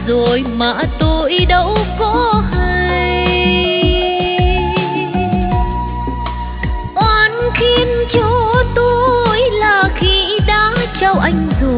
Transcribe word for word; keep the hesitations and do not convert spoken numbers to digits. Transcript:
rồi mà tôi đâu có hay. Oan khiến cho tôi là khi đã trao anh rồi